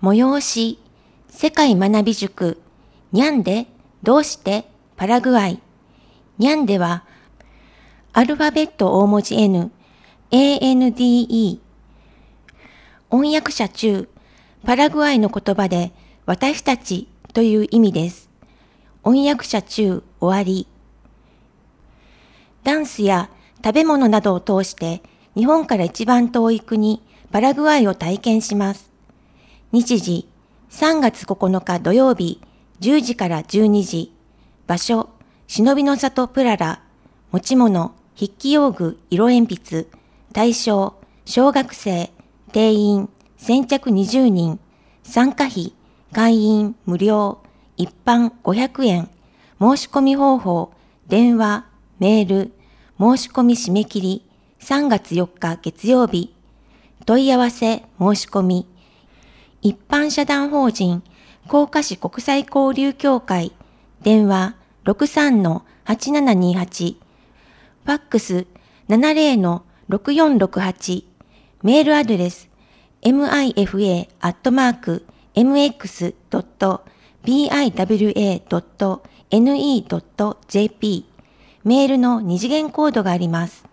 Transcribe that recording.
催し、世界学び塾、ニャンで、どうして、パラグアイ。ニャンでは、アルファベット大文字 N、ANDE。翻訳者中、パラグアイの言葉で、私たちという意味です。翻訳者中、終わり。ダンスや食べ物などを通して、日本から一番遠い国、パラグアイを体験します。日時、3月9日土曜日、10時から12時。場所、忍びの里プララ。持ち物、筆記用具、色鉛筆。対象、小学生。定員、先着20人。参加費、会員無料。一般500円。申し込み方法、電話、メール。申し込み締め切り、3月4日月曜日。問い合わせ、申し込み。一般社団法人、甲賀市国際交流協会。電話、63-8728。ファックス、70-6468。メールアドレス、mifa@mx.biwa.ne.jp。メールの二次元コードがあります。